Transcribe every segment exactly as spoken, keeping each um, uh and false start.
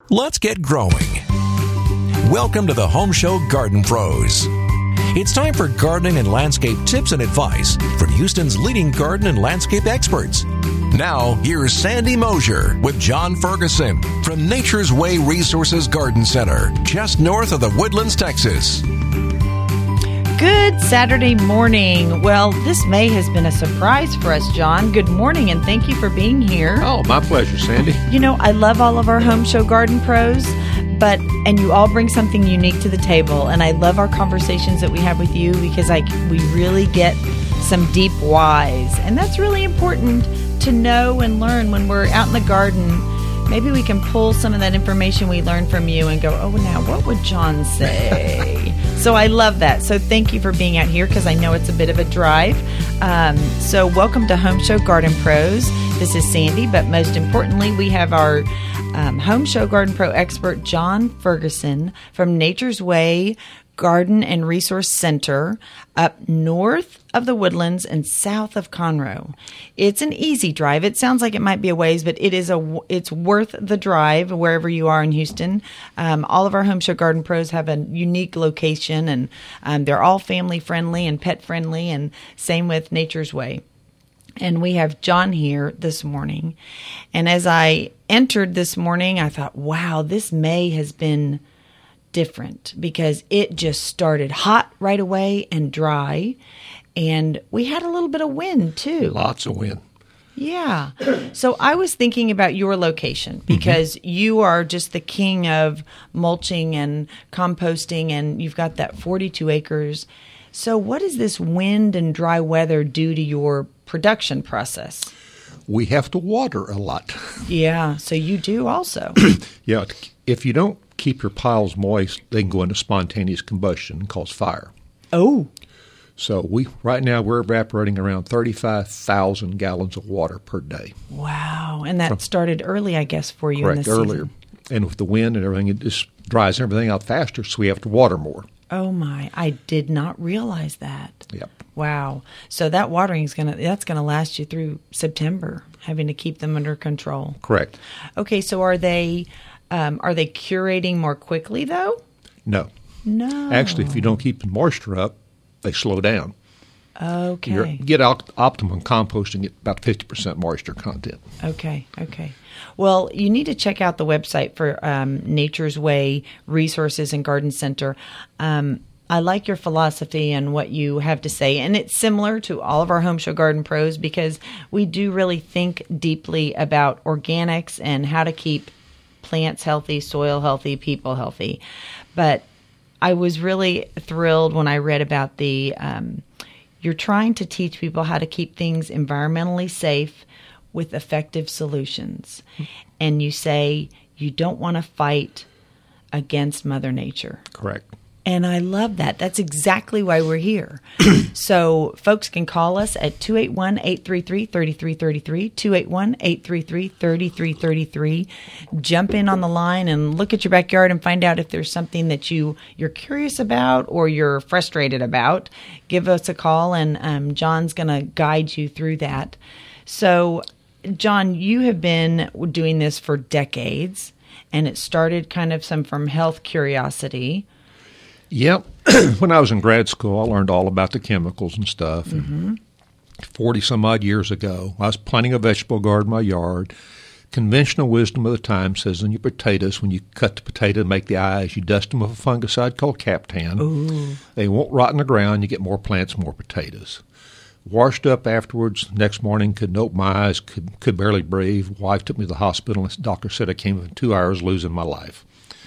Let's get growing. Welcome to the Home Show Garden Pros. It's time for gardening and landscape tips and advice from Houston's leading garden and landscape experts. Now, here's Sandy Mosier with John Ferguson from Nature's Way Resources Garden Center, just north of the Woodlands, Texas. Good Saturday morning. Well, this May has been a surprise for us, John. Good morning, and thank you for being here. Oh, my pleasure, Sandy. You know, I love all of our Home Show Garden Pros, but and you all bring something unique to the table, and I love our conversations that we have with you because I we really get some deep whys, and that's really important to know and learn when we're out in the garden. Maybe we can pull some of that information we learned from you and go, oh, now what would John say? So I love that. So thank you for being out here because I know it's a bit of a drive. Um, so welcome to Home Show Garden Pros. This is Sandy, but most importantly, we have our um, Home Show Garden Pro expert, John Ferguson from Nature's Way Garden and Resource Center up north of the Woodlands and south of Conroe. It's an easy drive. It sounds like it might be a ways, but it is a it's worth the drive wherever you are in Houston. Um, all of our Home Show Garden Pros have a unique location, and um, they're all family friendly and pet friendly, and same with Nature's Way. And we have John here this morning. And as I entered this morning, I thought, wow, this May has been different because it just started hot right away and dry, and we had a little bit of wind too. Lots of wind. Yeah. So I was thinking about your location because mm-hmm. you are just the king of mulching and composting, and you've got that forty-two acres. So what does this wind and dry weather do to your production process? We have to water a lot. Yeah. So you do also. Yeah. If you don't keep your piles moist, they can go into spontaneous combustion and cause fire. Oh. So we right now we're evaporating around thirty-five thousand gallons of water per day. Wow. And that From, started early, I guess, for you correct, in the earlier. season. And with the wind and everything, it just dries everything out faster, so we have to water more. Oh, my. I did not realize that. Yep. Wow. So that watering is going to, that's going to last you through September, having to keep them under control. Correct. Okay. So are they, um, are they curating more quickly though? No. No. Actually, if you don't keep the moisture up, they slow down. Okay. You get out optimum composting at about fifty percent moisture content. Okay. Okay. Well, you need to check out the website for um, Nature's Way Resources and Garden Center. Um, I like your philosophy and what you have to say. And it's similar to all of our Home Show Garden Pros because we do really think deeply about organics and how to keep plants healthy, soil healthy, people healthy. But I was really thrilled when I read about the, um, you're trying to teach people how to keep things environmentally safe with effective solutions. And you say you don't want to fight against Mother Nature. Correct. And I love that. That's exactly why we're here. So folks can call us at two eight one, eight three three, three three three three, two eight one, eight three three, three three three three. Jump in on the line and look at your backyard and find out if there's something that you, you're curious about or you're frustrated about. Give us a call, and um, John's going to guide you through that. So, John, you have been doing this for decades, and it started kind of some from health curiosity. Yep. When I was in grad school, I learned all about the chemicals and stuff. Mm-hmm. forty some odd years ago, I was planting a vegetable garden in my yard. Conventional wisdom of the time says in your potatoes, when you cut the potato and make the eyes, you dust them with a fungicide called Captan. Ooh. They won't rot in the ground. You get more plants, more potatoes. Washed up afterwards. Next morning, couldn't open my eyes, could, could barely breathe. Wife took me to the hospital, and the doctor said I came within two hours losing my life.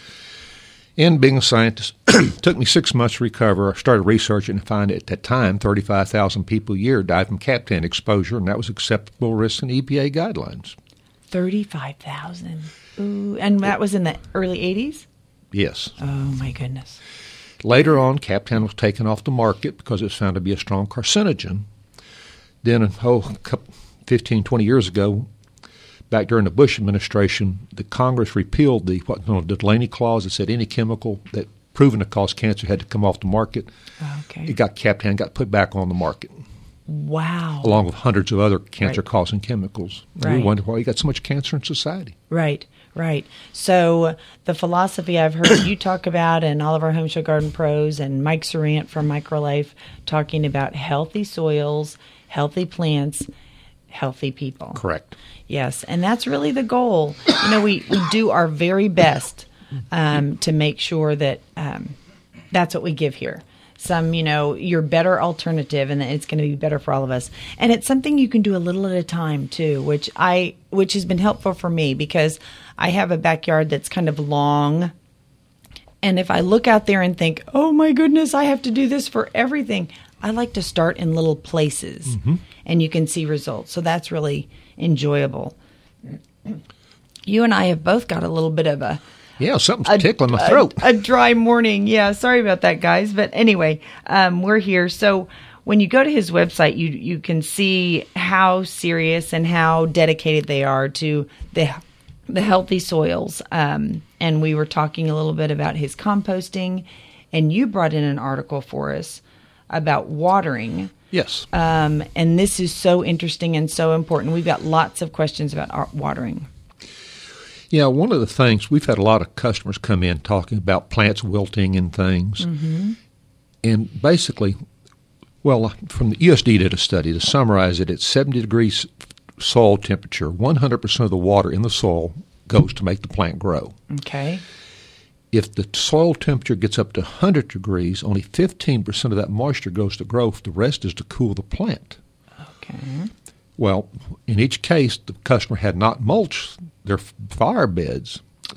And being a scientist, took me six months to recover. I started researching and found at that time thirty-five thousand people a year died from Captan exposure, and that was acceptable risk in E P A guidelines. thirty-five thousand. Ooh, and that was in the early eighties? Yes. Oh, my goodness. Later on, Captan was taken off the market because it was found to be a strong carcinogen. Then, oh, fifteen, twenty years ago, back during the Bush administration, the Congress repealed the what you know, the Delaney Clause that said any chemical that proven to cause cancer had to come off the market. Okay. It got Captan, got put back on the market. Wow. Along with hundreds of other cancer-causing right. chemicals. Right. We wonder why you got so much cancer in society. Right, Right. So the philosophy I've heard you talk about, and all of our Home Show Garden Pros, and Mike Sarant from Microlife talking about healthy soils, healthy plants, healthy people. Correct. Yes, and that's really the goal. You know, we, we do our very best um, to make sure that um, that's what we give here. Some, you know, your better alternative, and it's going to be better for all of us. And it's something you can do a little at a time too, which I, which has been helpful for me because I have a backyard that's kind of long. And if I look out there and think, oh my goodness, I have to do this for everything, I like to start in little places, mm-hmm. and you can see results. So that's really enjoyable. You and I have both got a little bit of a Yeah, something's tickling my throat. A, a dry morning. Yeah, sorry about that, guys. But anyway, um, we're here. So when you go to his website, you you can see how serious and how dedicated they are to the the healthy soils. Um, and we were talking a little bit about his composting, and you brought in an article for us about watering. Yes. Um, and this is so interesting and so important. We've got lots of questions about our watering. Yeah, one of the things, we've had a lot of customers come in talking about plants wilting and things. Mm-hmm. And basically, well, from the U S D A did a study to summarize it, at seventy degrees soil temperature, one hundred percent of the water in the soil goes to make the plant grow. Okay. If the soil temperature gets up to one hundred degrees, only fifteen percent of that moisture goes to growth. The rest is to cool the plant. Okay. Well, in each case, the customer had not mulched their fire beds,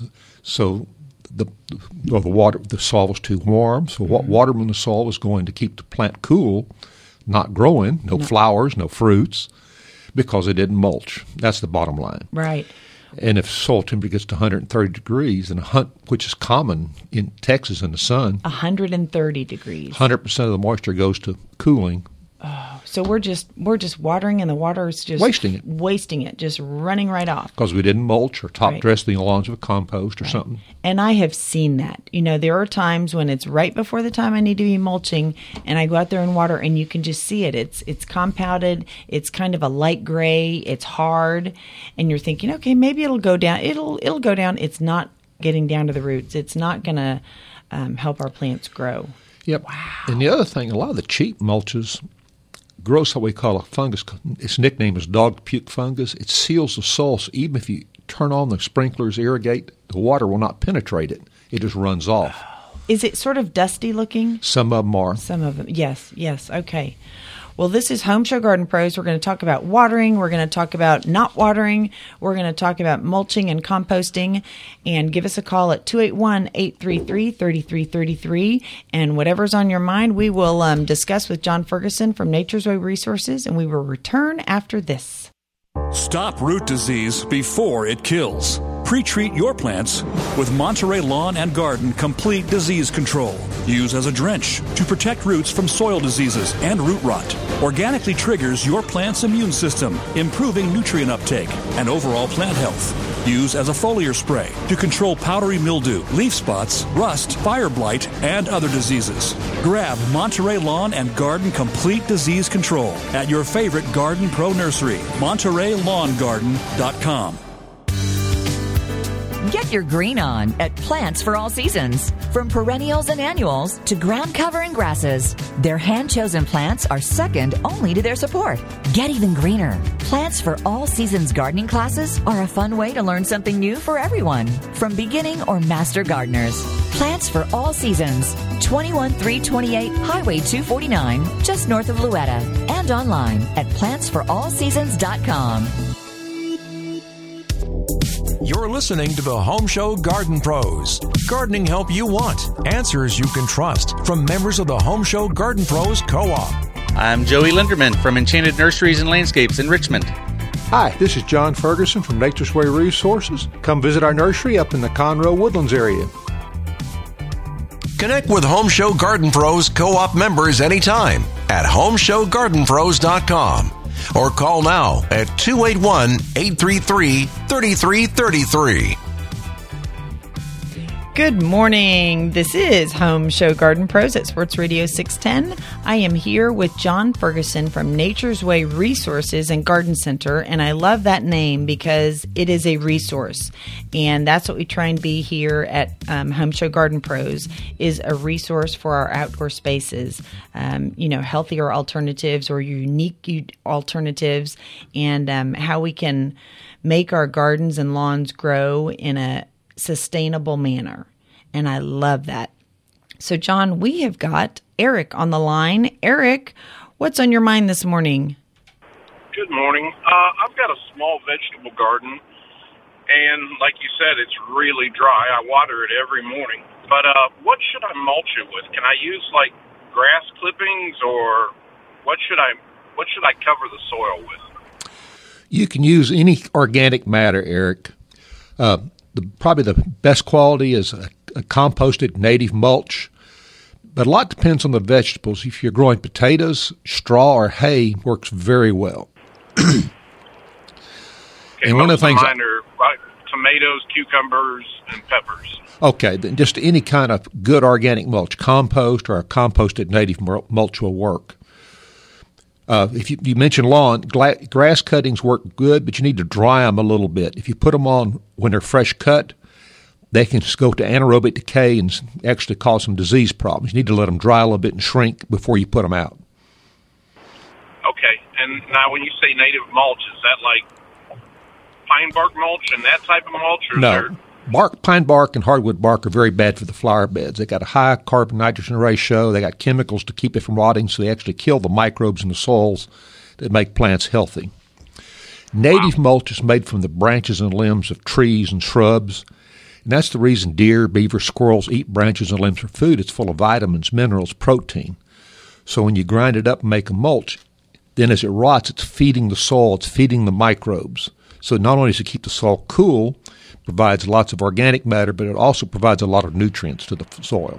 so the well, the water the soil was too warm. So what mm-hmm. water in the soil was going to keep the plant cool, not growing, no, no flowers, no fruits, because it didn't mulch. That's the bottom line. Right. And if soil temperature gets to one hundred thirty degrees, and a hunt, which is common in Texas in the sun, one hundred thirty degrees, one hundred percent of the moisture goes to cooling. Oh, so we're just we're just watering, and the water is just wasting it, wasting it, just running right off because we didn't mulch or top right. dress the lawns with compost or right. something. And I have seen that. You know, there are times when it's right before the time I need to be mulching, and I go out there and water, and you can just see it. It's it's compounded. It's kind of a light gray. It's hard, and you're thinking, okay, maybe it'll go down. It'll it'll go down. It's not getting down to the roots. It's not going to um, help our plants grow. Yep. Wow. And the other thing, a lot of the cheap mulches grows what we call a fungus. Its nickname is dog puke fungus. It seals the soil, so even if you turn on the sprinklers, irrigate, the water will not penetrate it. It just runs off. Is it sort of dusty looking? Some of them are. Some of them, yes, yes, okay. Well, this is Home Show Garden Pros. We're going to talk about watering. We're going to talk about not watering. We're going to talk about mulching and composting. And give us a call at two eight one, eight three three, three three three three. And whatever's on your mind, we will um, discuss with John Ferguson from Nature's Way Resources, and we will return after this. Stop root disease before it kills. Pre-treat your plants with Monterey Lawn and Garden Complete Disease Control. Use as a drench to protect roots from soil diseases and root rot. Organically triggers your plant's immune system, improving nutrient uptake and overall plant health. Use as a foliar spray to control powdery mildew, leaf spots, rust, fire blight, and other diseases. Grab Monterey Lawn and Garden Complete Disease Control at your favorite Garden Pro nursery, Monterey Lawn Garden dot com. Get your green on at Plants for All Seasons. From perennials and annuals to ground-covering grasses, their hand-chosen plants are second only to their support. Get even greener. Plants for All Seasons gardening classes are a fun way to learn something new for everyone, from beginning or master gardeners. Plants for All Seasons, twenty-one three twenty-eight Highway two forty-nine, just north of Louetta, and online at plants for all seasons dot com. You're listening to the Home Show Garden Pros. Gardening help you want. Answers you can trust. From members of the Home Show Garden Pros Co-op. I'm Joey Linderman from Enchanted Nurseries and Landscapes in Richmond. Hi, this is John Ferguson from Nature's Way Resources. Come visit our nursery up in the Conroe Woodlands area. Connect with Home Show Garden Pros Co-op members anytime at home show garden pros dot com. Or call now at two eight one, eight three three, three three three three. Good morning. This is Home Show Garden Pros at Sports Radio six ten. I am here with John Ferguson from Nature's Way Resources and Garden Center, and I love that name because it is a resource, and that's what we try and be here at um, Home Show Garden Pros, is a resource for our outdoor spaces. Um, you know, healthier alternatives or unique alternatives, and um, how we can make our gardens and lawns grow in a sustainable manner. And I love that. So, John, we have got Eric on the line. Eric, what's on your mind this morning? Good morning. Uh, I've got a small vegetable garden, and like you said, it's really dry. I water it every morning. But uh, what should I mulch it with? Can I use, like, grass clippings, or what should I what should I cover the soil with? You can use any organic matter, Eric. Uh, the, probably the best quality is a, a composted native mulch, but a lot depends on the vegetables. If you're growing potatoes, straw or hay works very well. Okay, and one of the things, mine are right, tomatoes, cucumbers, and peppers. Okay, then just any kind of good organic mulch, compost or a composted native mulch will work. Uh, if you, you mentioned lawn, gla- grass cuttings work good, but you need to dry them a little bit. If you put them on when they're fresh cut, they can go to anaerobic decay and actually cause some disease problems. You need to let them dry a little bit and shrink before you put them out. Okay, and now when you say native mulch, is that like pine bark mulch and that type of mulch? Or No. there... Bark, pine bark and hardwood bark are very bad for the flower beds. They got a high carbon-nitrogen ratio. They got chemicals to keep it from rotting, so they actually kill the microbes in the soils that make plants healthy. Native wow. mulch is made from the branches and limbs of trees and shrubs, and that's the reason deer, beaver, squirrels eat branches and limbs for food. It's full of vitamins, minerals, protein. So when you grind it up and make a mulch, then as it rots, it's feeding the soil, it's feeding the microbes. So not only does it keep the soil cool, provides lots of organic matter, but it also provides a lot of nutrients to the soil.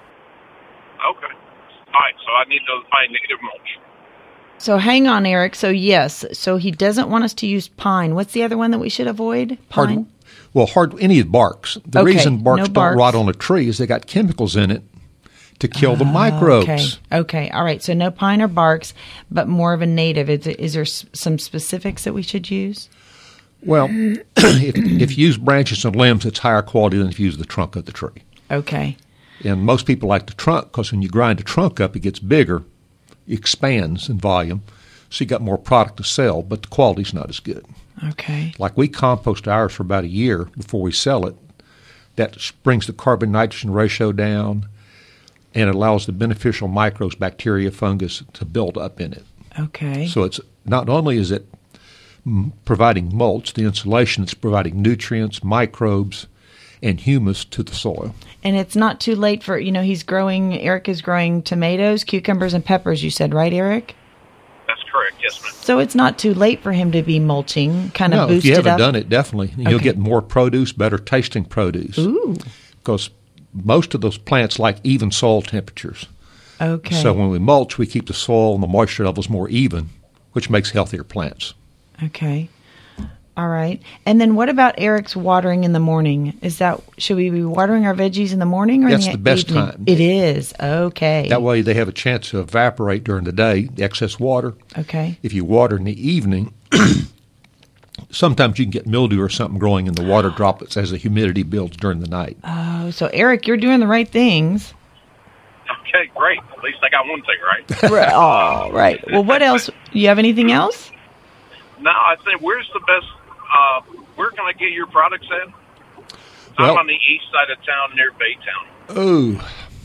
Okay. All right, so I need to find native mulch. So hang on, Eric. So yes, so he doesn't want us to use pine. What's the other one that we should avoid? Pine? Hard, well, hard any of barks. The okay, reason barks no don't barks. rot on a tree is they got chemicals in it to kill the microbes. Okay. Okay. All right. So no pine or barks, but more of a native. Is, is there some specifics that we should use? Well, if, if you use branches and limbs, it's higher quality than if you use the trunk of the tree. Okay. And most people like the trunk because when you grind the trunk up, it gets bigger, it expands in volume, so you got more product to sell, but the quality's not as good. Okay. Like we compost ours for about a year before we sell it. That brings the carbon-nitrogen ratio down, and it allows the beneficial microbes, bacteria, fungus, to build up in it. Okay. So it's not only is it providing mulch, the insulation, it's providing nutrients, microbes, and humus to the soil. And it's not too late for, you know, he's growing, Eric is growing tomatoes, cucumbers, and peppers, you said, right, Eric? That's correct, yes, ma'am. So it's not too late for him to be mulching, kind of no, boost if you it haven't up? done it, definitely. You'll Okay. get more produce, better tasting produce. Ooh. Because most of those plants like even soil temperatures. Okay. So when we mulch, we keep the soil and the moisture levels more even, which makes healthier plants. Okay. All right. And then what about Eric's watering in the morning? Is that, should we be watering our veggies in the morning or That's in the the best evening? time. It is. Okay. That way they have a chance to evaporate during the day, the excess water. Okay. If you water in the evening, sometimes you can get mildew or something growing in the water droplets as the humidity builds during the night. Oh, so Eric, you're doing the right things. Okay, great. At least I got one thing right. Right. Oh, right. Well, what else? You have anything else? No, I think where's the best, uh, where can I get your products at? Well, I'm on the east side of town near Baytown.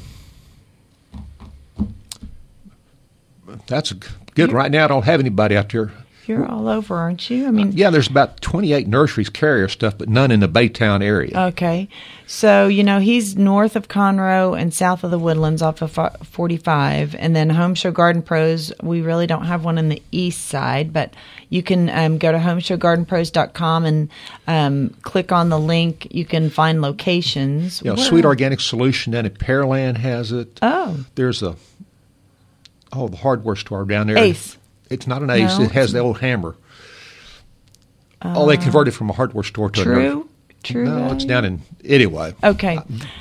Oh, that's good. Right now I don't have anybody out there. You're all over, aren't you? I mean, Yeah, there's about twenty-eight nurseries carry our stuff, but none in the Baytown area. okay. So, you know, he's north of Conroe and south of the Woodlands off of forty-five. And then Home Show Garden Pros, we really don't have one on the east side, but you can um, go to home show garden pros dot com and um, click on the link. You can find locations. You know, Where- Sweet Organic Solution down at Pearland has it. Oh, There's a, oh, the hardware store down there. Ace. It's not an Ace. No, it has the old hammer. Uh, oh, they converted from a hardware store to another. True. True No, Value? it's down in, anyway. Okay.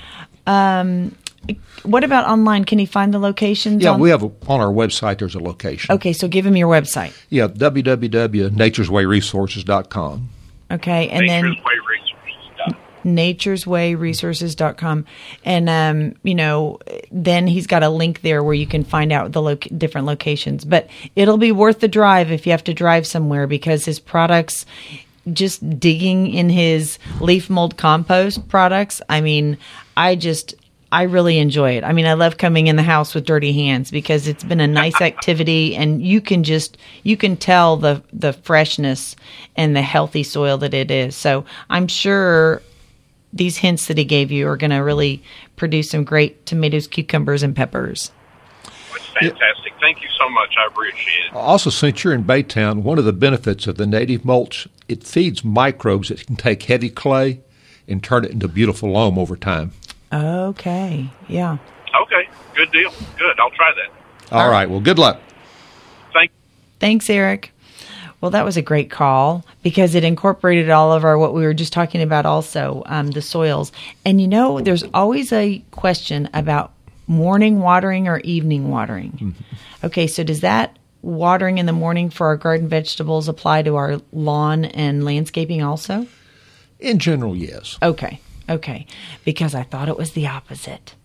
Um, what about online? Can he find the locations? Yeah, on- we have, a, on our website, there's a location. Okay, so give him your website. Yeah, w w w dot natures way resources dot com. Okay, and then Nature's Way Resources. natures way resources dot com. And, um, you know, then he's got a link there where you can find out the lo- different locations. But it'll be worth the drive if you have to drive somewhere, because his products, just digging in his leaf mold compost products, I mean, I just... I really enjoy it. I mean, I love coming in the house with dirty hands because it's been a nice activity, and you can just, you can tell the, the freshness and the healthy soil that it is. So I'm sure these hints that he gave you are going to really produce some great tomatoes, cucumbers, and peppers. It's fantastic. Thank you so much. I appreciate it. Also, since you're in Baytown, one of the benefits of the native mulch, it feeds microbes that can take heavy clay and turn it into beautiful loam over time. Okay. Yeah. Okay. Good deal. Good. I'll try that. All right. Well, good luck. Thank Thanks, Eric. Well, that was a great call because it incorporated all of our, what we were just talking about also, um, the soils. And, you know, there's always a question about morning watering or evening watering. Mm-hmm. Okay, so does that watering in the morning for our garden vegetables apply to our lawn and landscaping also? In general, yes. Okay. Okay, because I thought it was the opposite.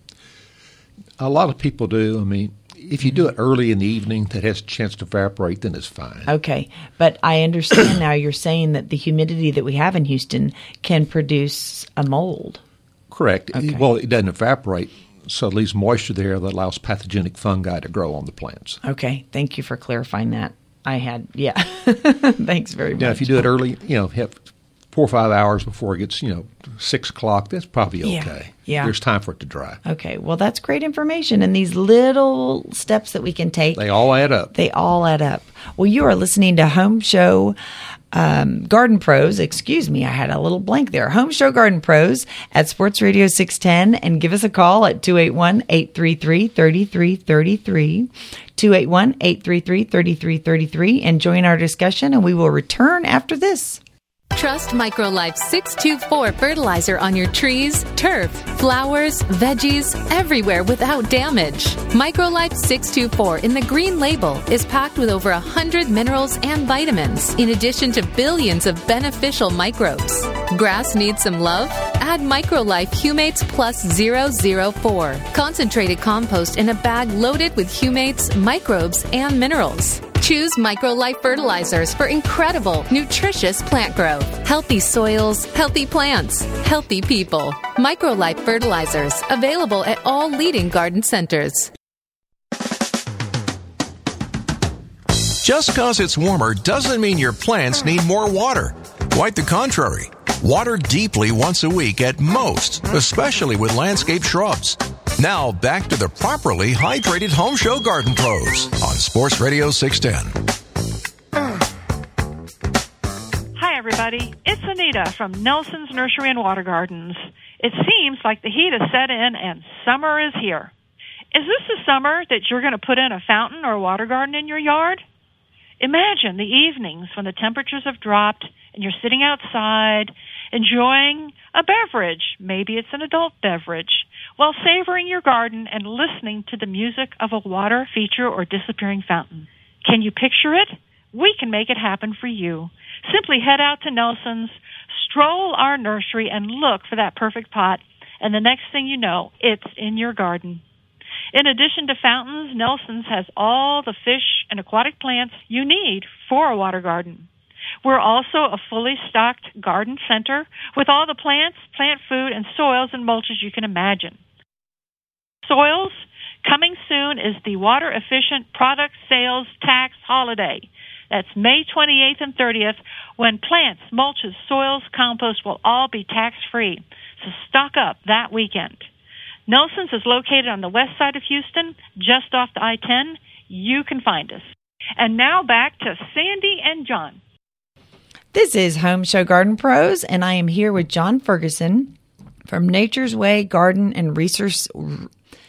A lot of people do. I mean, if you do it early in the evening that has a chance to evaporate, then it's fine. Okay, but I understand now you're saying that the humidity that we have in Houston can produce a mold. Correct. Okay. Well, it doesn't evaporate, so it leaves moisture there that allows pathogenic fungi to grow on the plants. Okay, thank you for clarifying that. I had, yeah. Thanks very much. Now, if you do it early, you know, have four or five hours before it gets, you know, six o'clock, that's probably okay. Yeah, yeah. There's time for it to dry. Okay, well, that's great information. And these little steps that we can take, They all add up. they all add up. Well, you are listening to Home Show um, Garden Pros. Excuse me, I had a little blank there. Home Show Garden Pros at Sports Radio six ten. And give us a call at two eight one, eight three three, three three three three. two eight one, eight three three, three three three three. And join our discussion, and we will return after this. Trust MicroLife six two four fertilizer on your trees, turf, flowers, veggies, everywhere without damage. MicroLife six two four in the green label is packed with over one hundred minerals and vitamins, in addition to billions of beneficial microbes. Grass needs some love? Add MicroLife Humates Plus zero zero four. Concentrated compost in a bag loaded with humates, microbes, and minerals. Choose MicroLife fertilizers for incredible, nutritious plant growth. Healthy soils, healthy plants, healthy people. MicroLife fertilizers, available at all leading garden centers. Just because it's warmer doesn't mean your plants need more water. Quite the contrary. Water deeply once a week at most, especially with landscape shrubs. Now, back to the properly hydrated Home Show Garden Pros on Sports Radio six ten. Hi, everybody. It's Anita from Nelson's Nursery and Water Gardens. It seems like the heat has set in and summer is here. Is this the summer that you're going to put in a fountain or a water garden in your yard? Imagine the evenings when the temperatures have dropped and you're sitting outside enjoying a beverage, maybe it's an adult beverage, while savoring your garden and listening to the music of a water feature or disappearing fountain. Can you picture it? We can make it happen for you. Simply head out to Nelson's, stroll our nursery, and look for that perfect pot, and the next thing you know, it's in your garden. In addition to fountains, Nelson's has all the fish and aquatic plants you need for a water garden. We're also a fully stocked garden center with all the plants, plant food, and soils and mulches you can imagine. Soils, coming soon is the Water Efficient Product Sales Tax Holiday. That's May twenty-eighth and thirtieth, when plants, mulches, soils, compost will all be tax-free. So stock up that weekend. Nelson's is located on the west side of Houston, just off the I ten. You can find us. And now back to Sandy and John. This is Home Show Garden Pros, and I am here with John Ferguson from Nature's Way Garden and Resource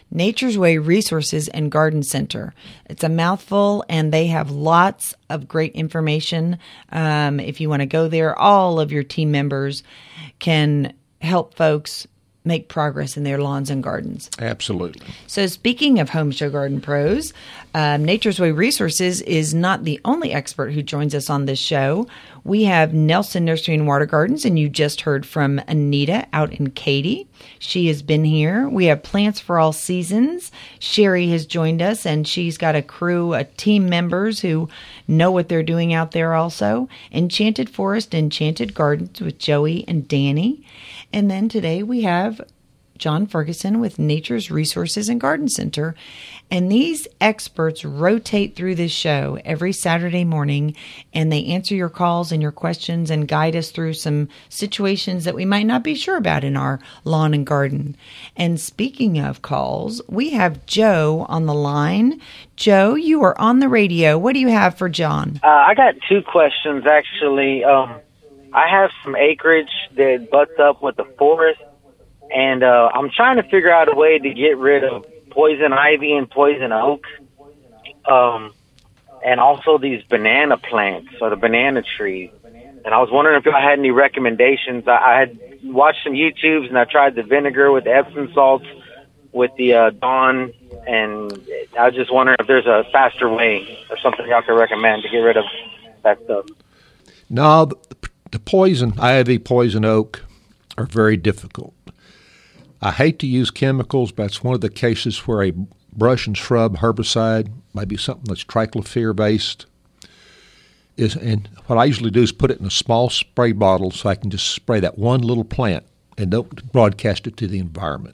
Nature's Way Resources and Garden Center. It's a mouthful, and they have lots of great information. Um, if you want to go there, all of your team members can help folks make progress in their lawns and gardens. Absolutely. So speaking of Home Show Garden Pros, um, Nature's Way Resources is not the only expert who joins us on this show. We have Nelson Nursery and Water Gardens, and you just heard from Anita out in Katy. She has been here. We have Plants for All Seasons. Sherry has joined us, and she's got a crew of team members who know what they're doing out there also. Enchanted Forest, Enchanted Gardens with Joey and Danny. And then today we have John Ferguson with Nature's Resources and Garden Center. And these experts rotate through this show every Saturday morning, and they answer your calls and your questions and guide us through some situations that we might not be sure about in our lawn and garden. And speaking of calls, we have Joe on the line. Joe, you are on the radio. What do you have for John? Uh, I got two questions, actually. Um, I have some acreage that butts up with the forest, and uh, I'm trying to figure out a way to get rid of poison ivy and poison oak, um, and also these banana plants or the banana trees. And I was wondering if y'all had any recommendations. I, I had watched some YouTubes, and I tried the vinegar with the Epsom salts with the uh, Dawn, and I was just wondering if there's a faster way or something y'all could recommend to get rid of that stuff. No, the, the poison ivy, poison oak are very difficult. I hate to use chemicals, but it's one of the cases where a brush and shrub herbicide, maybe something that's triclopyr-based, is, and what I usually do is put it in a small spray bottle so I can just spray that one little plant and don't broadcast it to the environment.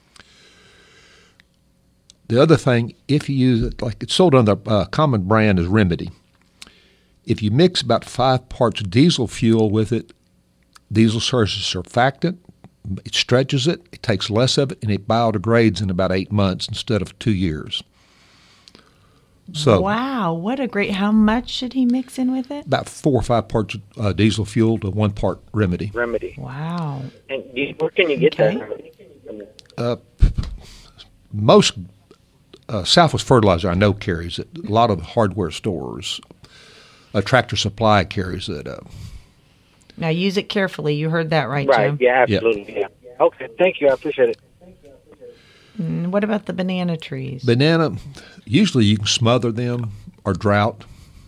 The other thing, if you use it, like it's sold under a uh, common brand as Remedy, if you mix about five parts diesel fuel with it, diesel serves as a surfactant. It stretches it, it takes less of it, and it biodegrades in about eight months instead of two years. So, wow, what a great, how much should he mix in with it? About four or five parts of uh, diesel fuel to one part Remedy. Remedy. Wow. And you, where can you get okay. that Remedy? Uh, most uh, Southwest Fertilizer I know carries it. A lot of hardware stores. Uh, Tractor Supply carries it. Uh, Now, use it carefully. You heard that right, right. Jim? Yeah, absolutely. Yeah. yeah. Okay, thank you. I appreciate it. Mm, what about the banana trees? Banana, usually you can smother them or drought.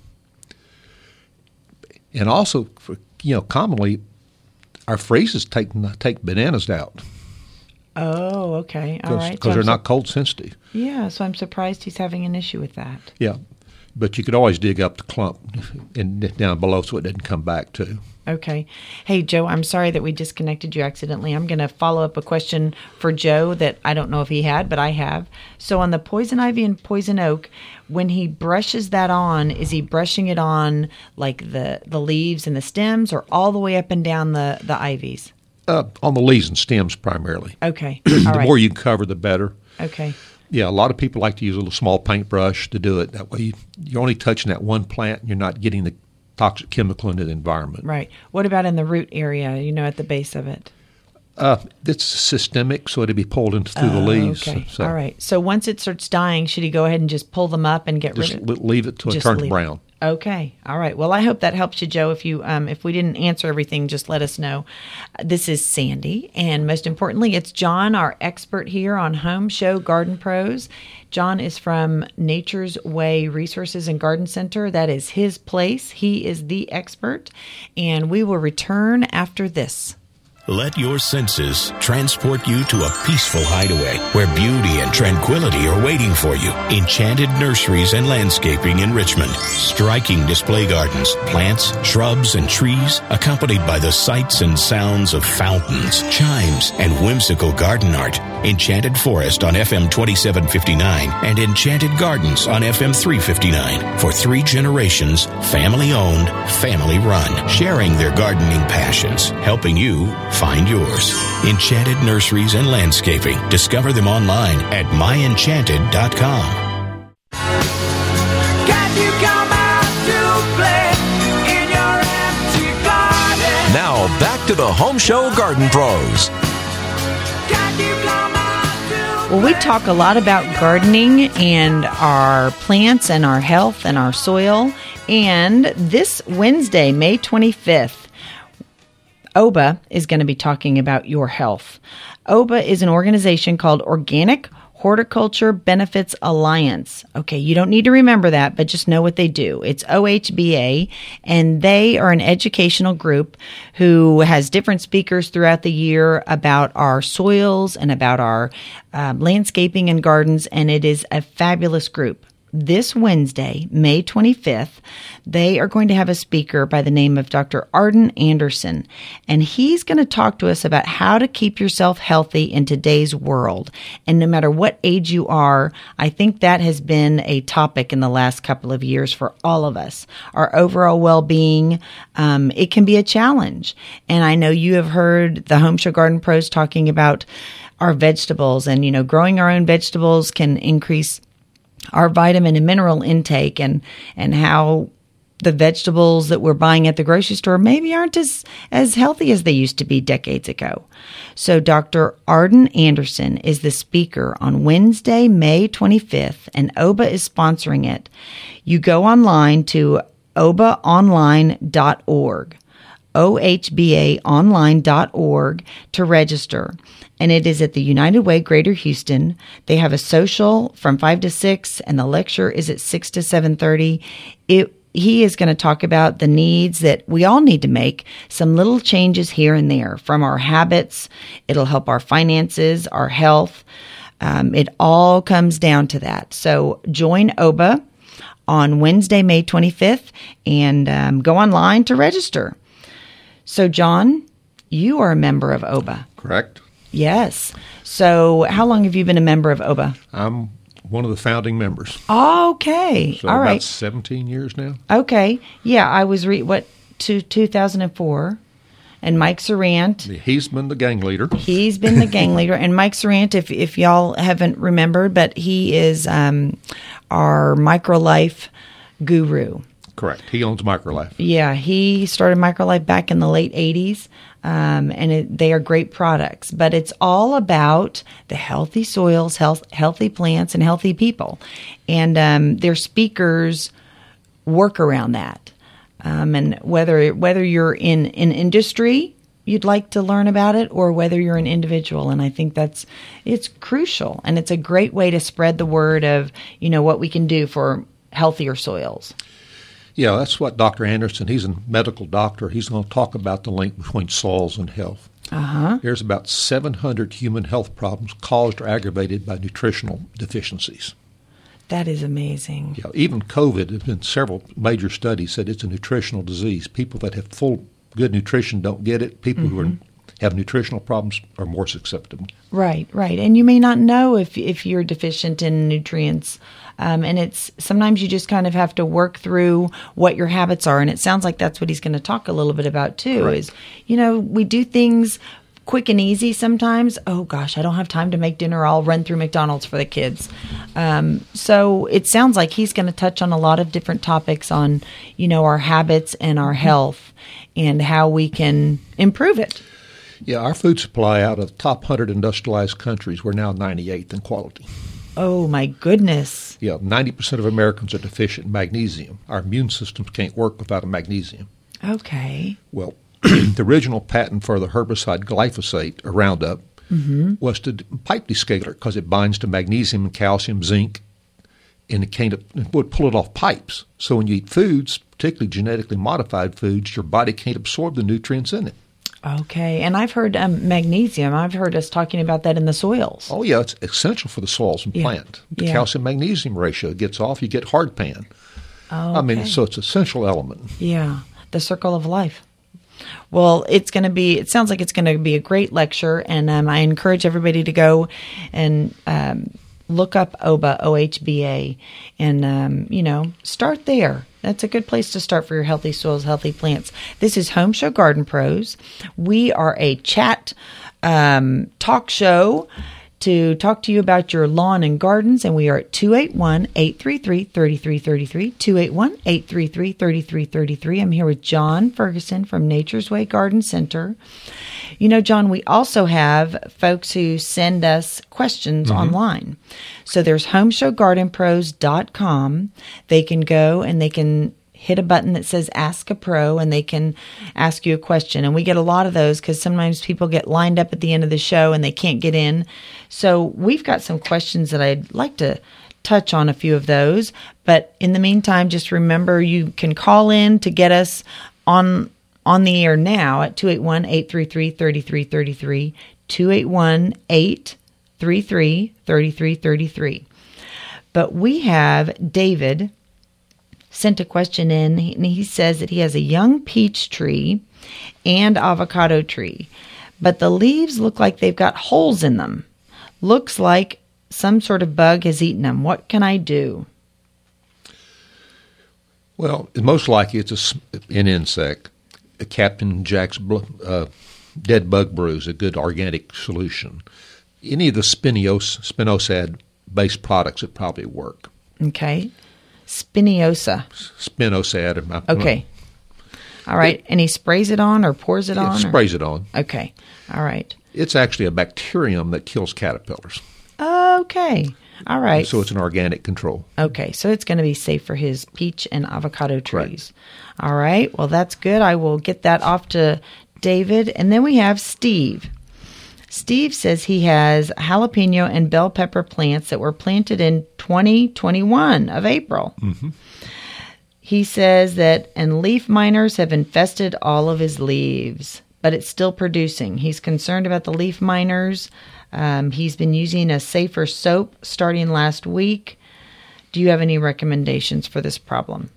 And also, for, you know, commonly our freezes take take bananas out. Oh, okay. All right. Because so they're not cold sensitive. Yeah, so I'm surprised he's having an issue with that. Yeah. But you could always dig up the clump and down below so it doesn't come back too. Okay. Hey, Joe, I'm sorry that we disconnected you accidentally. I'm going to follow up a question for Joe that I don't know if he had, but I have. So on the poison ivy and poison oak, when he brushes that on, is he brushing it on like the, the leaves and the stems or all the way up and down the, the ivies? Uh, on the leaves and stems primarily. Okay. the all right. more you can cover, the better. Okay. Yeah, a lot of people like to use a little small paintbrush to do it. That way you, you're only touching that one plant and you're not getting the toxic chemical into the environment. Right. What about in the root area, you know, at the base of it? Uh, it's systemic, so it'd be pulled into through oh, the leaves. Okay. So all right. So once it starts dying, should he go ahead and just pull them up and get just rid of it? leave it till it turns brown. Okay. All right. Well, I hope that helps you, Joe. If you, um, if we didn't answer everything, just let us know. This is Sandy, and most importantly, it's John, our expert here on Home Show Garden Pros. John is from Nature's Way Resources and Garden Center. That is his place. He is the expert, and we will return after this. Let your senses transport you to a peaceful hideaway where beauty and tranquility are waiting for you. Enchanted Nurseries and Landscaping in Richmond. Striking display gardens, plants, shrubs, and trees, accompanied by the sights and sounds of fountains, chimes, and whimsical garden art. Enchanted Forest on F M twenty-seven fifty-nine and Enchanted Gardens on F M three fifty-nine. For three generations, family-owned, family-run, sharing their gardening passions, helping you find yours. Enchanted Nurseries and Landscaping. Discover them online at my enchanted dot com. Now back to the Home Show Garden Pros. Can you come out to Well, we talk a lot about gardening and our plants and our health and our soil. And this Wednesday, May twenty-fifth, O B A is going to be talking about your health. O B A is an organization called Organic Horticulture Benefits Alliance. Okay, you don't need to remember that, but just know what they do. It's O H B A, and they are an educational group who has different speakers throughout the year about our soils and about our uh, landscaping and gardens, and it is a fabulous group. This Wednesday, May twenty-fifth, they are going to have a speaker by the name of Doctor Arden Anderson, and he's going to talk to us about how to keep yourself healthy in today's world. And no matter what age you are, I think that has been a topic in the last couple of years for all of us. Our overall well-being, um, it can be a challenge. And I know you have heard the Home Show Garden Pros talking about our vegetables, and, you know, growing our own vegetables can increase our vitamin and mineral intake, and, and how the vegetables that we're buying at the grocery store maybe aren't as, as healthy as they used to be decades ago. So Doctor Arden Anderson is the speaker on Wednesday, May twenty-fifth, and O B A is sponsoring it. You go online to O B A online dot org. O H B A online dot org to register. And it is at the United Way, Greater Houston. They have a social from five to six, and the lecture is at six to seven thirty. It, he is going to talk about the needs that we all need to make, some little changes here and there from our habits. It'll help our finances, our health. Um, it all comes down to that. So join O B A on Wednesday, May twenty-fifth, and um, go online to register. So, John, you are a member of O B A. Correct. Yes. So, how long have you been a member of O B A? I'm one of the founding members. Okay. So All about right. seventeen years now. Okay. Yeah, I was, re- what, to two thousand four. And Mike Sarant. He's been the gang leader. He's been the gang leader. And Mike Sarant, if, if y'all haven't remembered, but he is um, our MicroLife guru. Correct. He owns MicroLife. Yeah, he started MicroLife back in the late eighties, um, and it, they are great products. But it's all about the healthy soils, health, healthy plants, and healthy people. And um, their speakers work around that. Um, and whether whether you're in an industry, you'd like to learn about it, or whether you're an individual. And I think that's, it's crucial. And it's a great way to spread the word of, you know, what we can do for healthier soils. Yeah, that's what Doctor Anderson, he's a medical doctor. He's going to talk about the link between soils and health. Uh-huh. There's about seven hundred human health problems caused or aggravated by nutritional deficiencies. That is amazing. Yeah, even COVID, there's been several major studies said it's a nutritional disease. People that have full, good nutrition don't get it. People mm-hmm. who are, have nutritional problems are more susceptible. Right, right. And you may not know if if you're deficient in nutrients. Um, and it's sometimes you just kind of have to work through what your habits are. And it sounds like that's what he's going to talk a little bit about too. Right. Is, you know, we do things quick and easy sometimes. Oh gosh, I don't have time to make dinner. I'll run through McDonald's for the kids. Um, so it sounds like he's going to touch on a lot of different topics on, you know, our habits and our health and how we can improve it. Yeah, our food supply out of the top one hundred industrialized countries, we're now ninety-eighth in quality. Oh, my goodness. Yeah, ninety percent of Americans are deficient in magnesium. Our immune systems can't work without a magnesium. Okay. Well, the original patent for the herbicide glyphosate, or Roundup, mm-hmm. was to pipe descaler because it binds to magnesium and calcium, zinc, and it, can't, it would pull it off pipes. So when you eat foods, particularly genetically modified foods, your body can't absorb the nutrients in it. Okay. And I've heard um, magnesium. I've heard us talking about that in the soils. Oh, yeah. It's essential for the soils and yeah. plant. The yeah. calcium-magnesium ratio gets off, you get hard pan. Oh, okay. I mean, so it's an essential element. Yeah. The circle of life. Well, it's going to be, it sounds like it's going to be a great lecture. And um, I encourage everybody to go and um, look up O B A, O H B A, and, um, you know, start there. That's a good place to start for your healthy soils, healthy plants. This is Home Show Garden Pros. We are a chat um, talk show to talk to you about your lawn and gardens, and we are at two eight one, eight three three, three three three three, two eight one, eight three three, three three three three. I'm here with John Ferguson from Nature's Way Garden Center. You know, John, we also have folks who send us questions mm-hmm. online. So there's home show garden pros dot com. They can go and they can hit a button that says Ask a Pro, and they can ask you a question. And we get a lot of those because sometimes people get lined up at the end of the show and they can't get in. So we've got some questions that I'd like to touch on a few of those. But in the meantime, just remember you can call in to get us on on the air now at two eight one, eight three three, three three three three, two eight one, eight three three, three three three three. But we have David sent a question in, and he says that he has a young peach tree and avocado tree, but the leaves look like they've got holes in them. Looks like some sort of bug has eaten them. What can I do? Well, most likely it's a, an insect. A Captain Jack's uh, dead bug brew is a good organic solution. Any of the spinos, spinosad-based products would probably work. Okay. Spinosa. Spinosad. Okay. All right. It, and he sprays it on or pours it yeah, on? It sprays it on. Okay. All right. It's actually a bacterium that kills caterpillars. Okay. All right. So it's an organic control. Okay. So it's going to be safe for his peach and avocado trees. Right. All right. Well, that's good. I will get that off to David. And then we have Steve. Steve says he has jalapeno and bell pepper plants that were planted in twenty twenty-one of April. Mm-hmm. He says that, and leaf miners have infested all of his leaves, but it's still producing. He's concerned about the leaf miners. Um, he's been using a safer soap starting last week. Do you have any recommendations for this problem?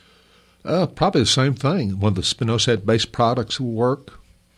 Uh, probably the same thing. One of the spinosad-based products will work.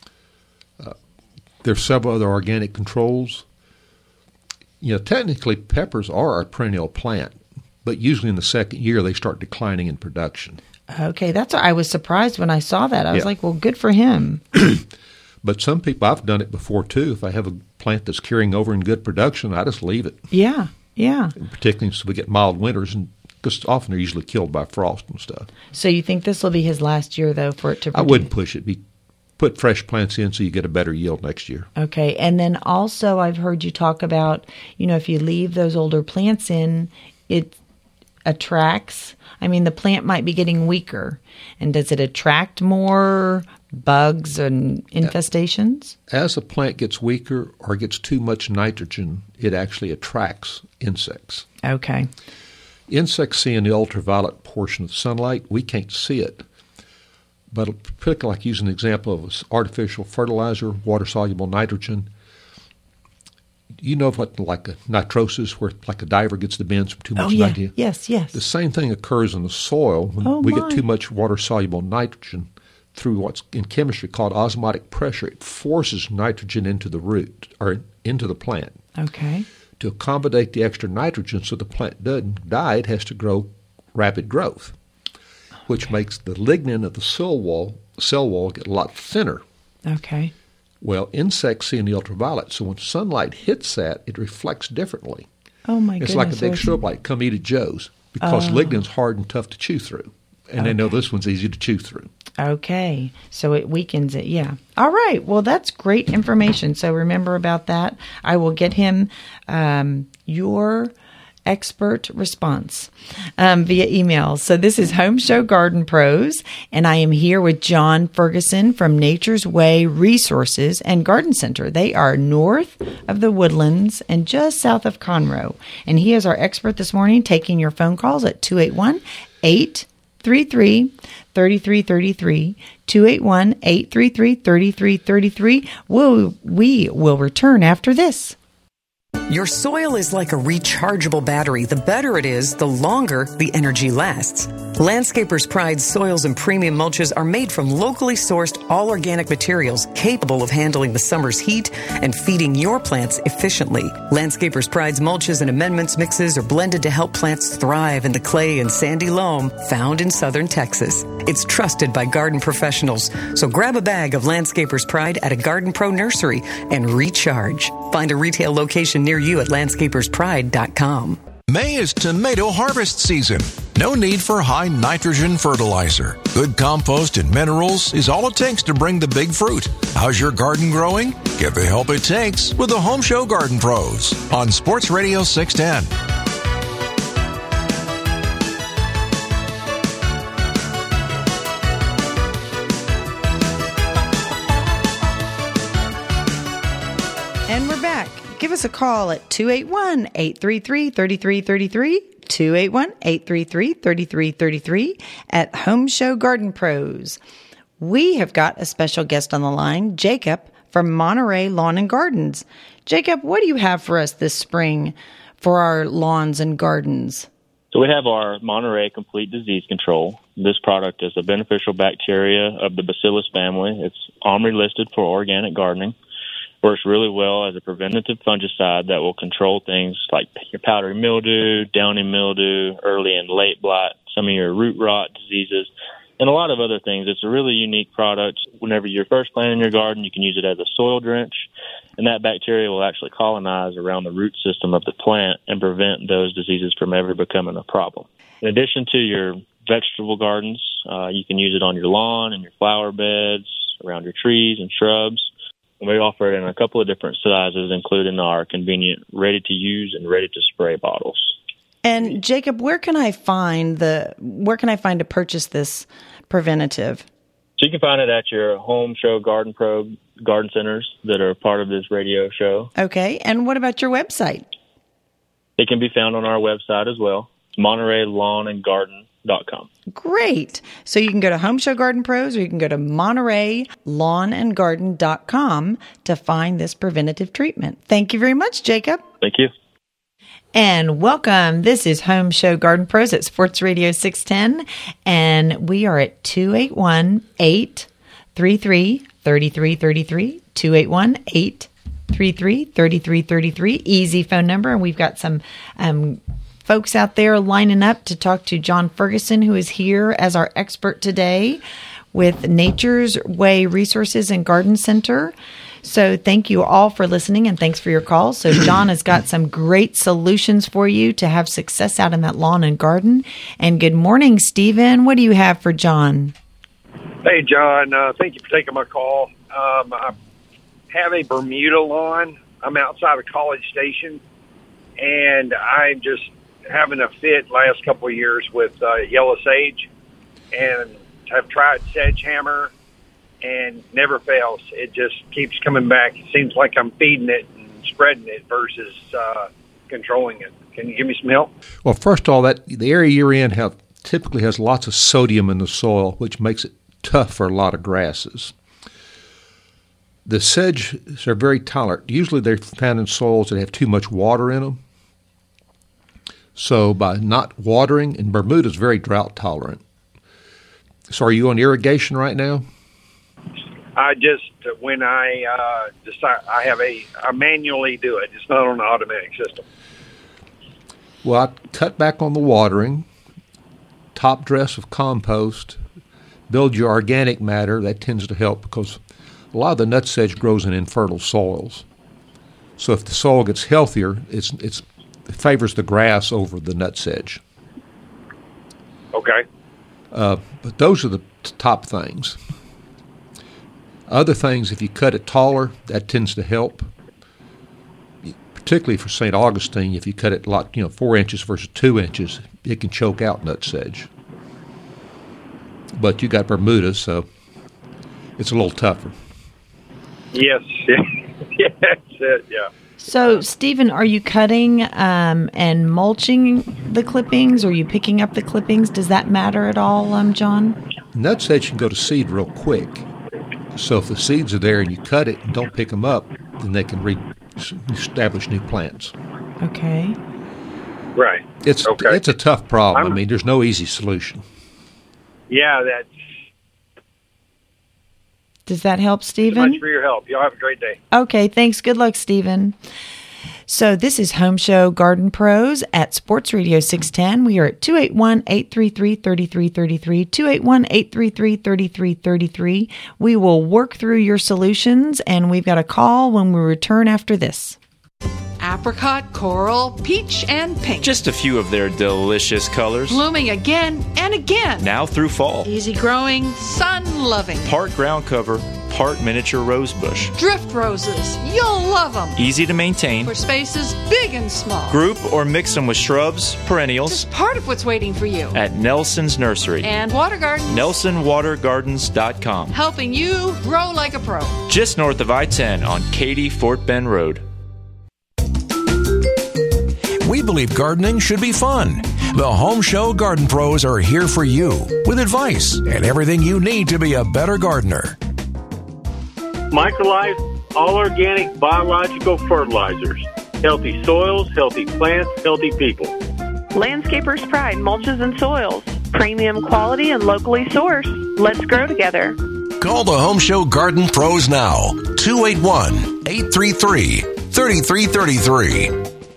Uh, there's several other organic controls. You know, technically peppers are a perennial plant, but usually in the second year they start declining in production. Okay, that's I was surprised when I saw that. I was yeah. like, well, good for him. But some people, I've done it before too. If I have a plant that's carrying over in good production, I just leave it. Yeah, yeah. And particularly so we get mild winters, and because often they're usually killed by frost and stuff. So you think this will be his last year, though, for it to produce? I wouldn't push it. Be, put fresh plants in so you get a better yield next year. Okay. And then also I've heard you talk about, you know, if you leave those older plants in, it attracts. I mean, the plant might be getting weaker. And does it attract more bugs and infestations? As a plant gets weaker or gets too much nitrogen, it actually attracts insects. Okay. Insects see in the ultraviolet portion of the sunlight. We can't see it. But particularly like using the example of artificial fertilizer, water-soluble nitrogen, you know what, like a nitrosis, where like a diver gets the bends from too much oh, yeah. nitrogen? Yes, yes. The same thing occurs in the soil when oh, we my. get too much water-soluble nitrogen through what's in chemistry called osmotic pressure. It forces nitrogen into the root or into the plant. Okay. To accommodate the extra nitrogen so the plant doesn't die, it has to grow rapid growth, which okay. makes the lignin of the cell wall, cell wall get a lot thinner. Okay. Well, insects see in the ultraviolet, so when sunlight hits that, it reflects differently. Oh, my it's goodness. It's like a big strobe light. Come eat at Joe's, because oh. lignin's hard and tough to chew through. And okay. they know this one's easy to chew through. Okay. So it weakens it. Yeah. All right. Well, that's great information. So remember about that. I will get him um, your expert response um, via email. So this is Home Show Garden Pros, and I am here with John Ferguson from Nature's Way Resources and Garden Center. They are north of the Woodlands and just south of Conroe. And he is our expert this morning, taking your phone calls at two eight one, eight three three, three three three three, two eight one, eight three three, three three three three. We'll, we will return after this. Your soil is like a rechargeable battery. The better it is, the longer the energy lasts. Landscapers' Pride's soils and premium mulches are made from locally sourced, all-organic materials capable of handling the summer's heat and feeding your plants efficiently. Landscapers' Pride's mulches and amendments mixes are blended to help plants thrive in the clay and sandy loam found in southern Texas. It's trusted by garden professionals. So grab a bag of Landscaper's Pride at a Garden Pro nursery and recharge. Find a retail location near you at landscapers pride dot com. May is tomato harvest season. No need for high nitrogen fertilizer. Good compost and minerals is all it takes to bring the big fruit. How's your garden growing? Get the help it takes with the Home Show Garden Pros on Sports Radio six ten. And we're back. Give us a call at two eight one, eight three three, three three three three, two eight one, eight three three, three three three three at Home Show Garden Pros. We have got a special guest on the line, Jacob from Monterey Lawn and Gardens. Jacob, what do you have for us this spring for our lawns and gardens? So we have our Monterey Complete Disease Control. This product is a beneficial bacteria of the Bacillus family. It's OMRI listed for organic gardening. Works really well as a preventative fungicide that will control things like your powdery mildew, downy mildew, early and late blight, some of your root rot diseases, and a lot of other things. It's a really unique product. Whenever you're first planting your garden, you can use it as a soil drench, and that bacteria will actually colonize around the root system of the plant and prevent those diseases from ever becoming a problem. In addition to your vegetable gardens, uh, you can use it on your lawn and your flower beds, around your trees and shrubs. We offer it in a couple of different sizes, including our convenient ready-to-use and ready-to-spray bottles. And Jacob, where can I find the where can I find to purchase this preventative? So you can find it at your Home Show Garden Pro garden centers that are part of this radio show. Okay, and what about your website? It can be found on our website as well, Monterey Lawn and Garden dot com. Great. So you can go to Home Show Garden Pros, or you can go to Monterey Lawn and Garden dot com to find this preventative treatment. Thank you very much, Jacob. Thank you. And welcome. This is Home Show Garden Pros at Sports Radio six ten, and we are at two eight one, eight three three, three three three three, two eight one, eight three three, three three three three, easy phone number, and we've got some um folks out there lining up to talk to John Ferguson, who is here as our expert today with Nature's Way Resources and Garden Center. So thank you all for listening, and thanks for your calls. So John has got some great solutions for you to have success out in that lawn and garden. And good morning, Stephen. What do you have for John? Hey, John. Uh, thank you for taking my call. Um, I have a Bermuda lawn. I'm outside of College Station, and I'm just having a fit last couple of years with uh, yellow sage, and I've tried Sedgehammer and never fails. It just keeps coming back. It seems like I'm feeding it and spreading it versus uh, controlling it. Can you give me some help? Well, first of all, that the area you're in have, typically has lots of sodium in the soil, which makes it tough for a lot of grasses. The sedges are very tolerant. Usually they're found in soils that have too much water in them. So by not watering, and Bermuda is very drought tolerant. So are you on irrigation right now? I just, when I uh, decide, I have a, I manually do it. It's not on the automatic system. Well, I cut back on the watering, top dress of compost, build your organic matter. That tends to help because a lot of the nutsedge grows in infertile soils. So if the soil gets healthier, it's it's it favors the grass over the nutsedge. Okay. Uh, but those are the t- top things. Other things, if you cut it taller, that tends to help. Particularly for Saint Augustine, if you cut it like you know four inches versus two inches, it can choke out nutsedge. But you got Bermuda, so it's a little tougher. Yes, yes, it, yeah. So, Stephen, are you cutting um, and mulching the clippings, or are you picking up the clippings? Does that matter at all, um, John? Nutsedge can go to seed real quick. So if the seeds are there and you cut it and don't pick them up, then they can re- establish new plants. Okay. Right. It's okay. it's a tough problem. I'm, I mean, there's no easy solution. Yeah, that's... Does that help, Stephen? Thank you much for your help. Y'all have a great day. Okay, thanks. Good luck, Stephen. So this is Home Show Garden Pros at Sports Radio six ten. We are at two eight one, eight three three, three three three three, two eight one, eight three three, three three three three. We will work through your solutions, and we've got a call when we return after this. Apricot, coral, peach, and pink. Just a few of their delicious colors. Blooming again and again. Now through fall. Easy growing, sun-loving. Part ground cover, part miniature rose bush. Drift roses. You'll love them. Easy to maintain. For spaces big and small. Group or mix them with shrubs, perennials. Just part of what's waiting for you. At Nelson's Nursery. And Water Gardens. Nelson Water Gardens dot com. Helping you grow like a pro. Just north of I ten on Katy Fort Bend Road. We believe gardening should be fun. The Home Show Garden Pros are here for you with advice and everything you need to be a better gardener. Microlife, all organic biological fertilizers. Healthy soils, healthy plants, healthy people. Landscapers Pride mulches and soils. Premium quality and locally sourced. Let's grow together. Call the Home Show Garden Pros now. two eight one, eight three three, three three three three.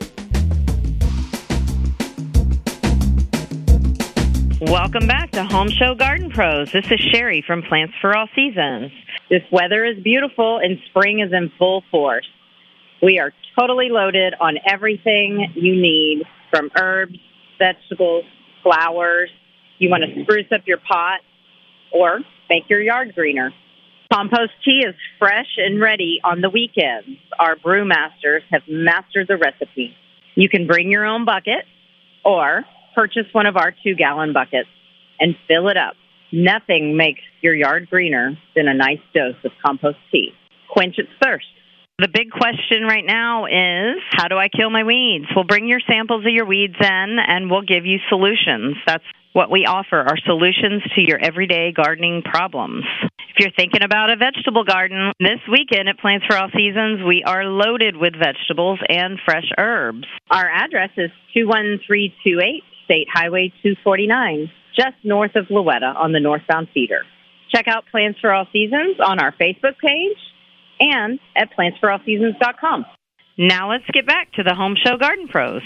Welcome back to Home Show Garden Pros. This is Sherry from Plants for All Seasons. This weather is beautiful and spring is in full force. We are totally loaded on everything you need, from herbs, vegetables, flowers. You want to spruce up your pot or make your yard greener. Compost tea is fresh and ready on the weekends. Our brewmasters have mastered the recipe. You can bring your own bucket or purchase one of our two-gallon buckets and fill it up. Nothing makes your yard greener than a nice dose of compost tea. Quench its thirst. The big question right now is, how do I kill my weeds? Well, bring your samples of your weeds in, and we'll give you solutions. That's what we offer, are solutions to your everyday gardening problems. If you're thinking about a vegetable garden, this weekend at Plants for All Seasons, we are loaded with vegetables and fresh herbs. Our address is two one three two eight State Highway two forty-nine, just north of Louetta on the northbound feeder. Check out Plants for All Seasons on our Facebook page and at plants for all seasons dot com. Now let's get back to the Home Show Garden Pros.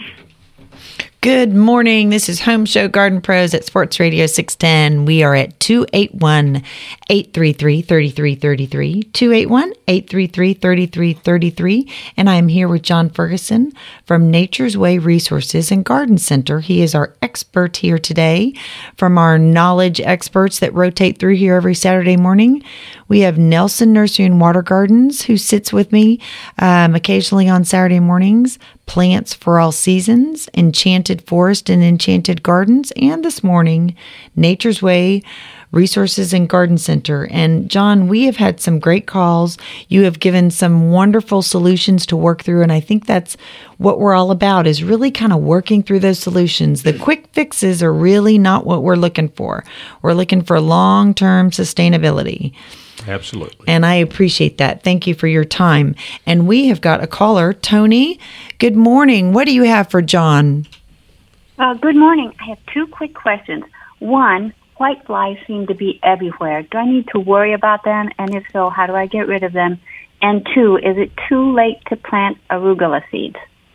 Good morning. This is Home Show Garden Pros at Sports Radio six ten. We are at two eight one, eight three three, three three three three, two eight one, eight three three, three three three three, and I am here with John Ferguson from Nature's Way Resources and Garden Center. He is our expert here today. From our knowledge experts that rotate through here every Saturday morning, we have Nelson Nursery and Water Gardens, who sits with me um, occasionally on Saturday mornings, Plants for All Seasons, Enchanted Forest and Enchanted Gardens, and this morning, Nature's Way Resources and Garden Center. And John, we have had some great calls. You have given some wonderful solutions to work through, and I think that's what we're all about, is really kind of working through those solutions. The quick fixes are really not what we're looking for. We're looking for long-term sustainability. Absolutely. And I appreciate that. Thank you for your time. And we have got a caller, Tony. Good morning. What do you have for John? Uh, good morning. I have two quick questions. One, white flies seem to be everywhere. Do I need to worry about them? And if so, how do I get rid of them? And two, is it too late to plant arugula seeds?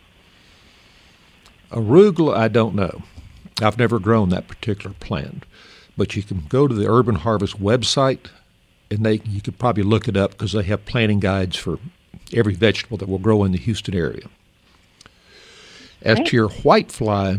Arugula, I don't know. I've never grown that particular plant. But you can go to the Urban Harvest website, and they you could probably look it up because they have planting guides for every vegetable that will grow in the Houston area. As Right. to your white fly,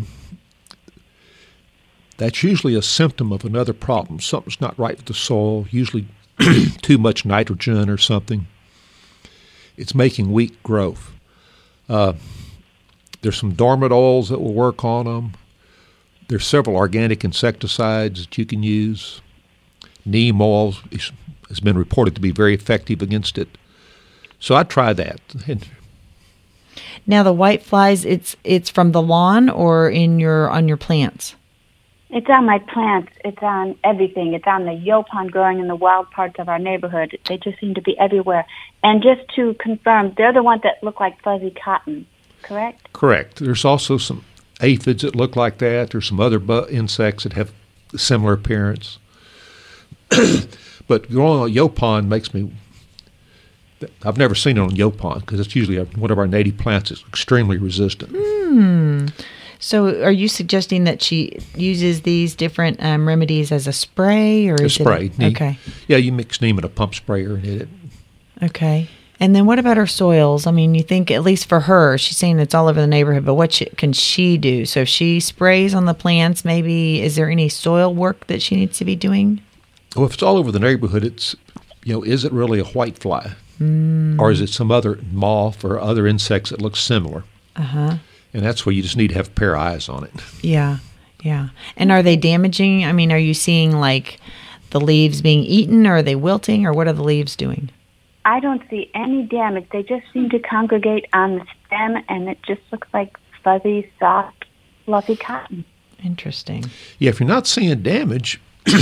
that's usually a symptom of another problem. Something's not right with the soil, usually too much nitrogen or something. It's making weak growth. Uh, there's some dormant oils that will work on them. There's several organic insecticides that you can use. Neem oil is, has been reported to be very effective against it. So I try that. And Now the white flies, it's it's from the lawn or in your on your plants? It's on my plants. It's on everything. It's on the yaupon growing in the wild parts of our neighborhood. They just seem to be everywhere. And just to confirm, they're the ones that look like fuzzy cotton, correct? Correct. There's also some aphids that look like that. There's some other bu- insects that have a similar appearance. But growing a yaupon makes me I've never seen it on Yaupon because it's usually one of our native plants that's extremely resistant. Hmm. So are you suggesting that she uses these different um, remedies as a spray? or A is spray. It a, okay. Yeah, you mix neem in a pump sprayer and hit it. Okay. And then what about her soils? I mean, you think, at least for her, she's saying it's all over the neighborhood, but what she, can she do? So if she sprays on the plants, maybe, is there any soil work that she needs to be doing? Well, if it's all over the neighborhood, it's, you know, is it really a whitefly? Mm. Or is it some other moth or other insects that look similar? Uh-huh. And that's where you just need to have a pair of eyes on it. Yeah, yeah. And are they damaging? I mean, are you seeing, like, the leaves being eaten, or are they wilting, or what are the leaves doing? I don't see any damage. They just seem to congregate on the stem, and it just looks like fuzzy, soft, fluffy cotton. Interesting. Yeah, if you're not seeing damage,